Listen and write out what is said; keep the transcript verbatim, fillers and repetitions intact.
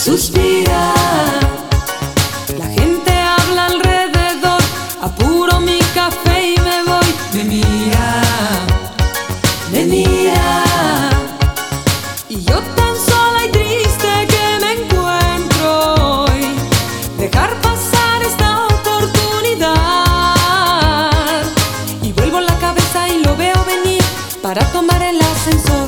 suspira. La gente habla alrededor, apuro mi café y me voy. Me mira, me mira, y yo tan sola y triste que me encuentro hoy. Dejar pasar esta oportunidad, y vuelvo la cabeza y lo veo venir para tomar el ascensor.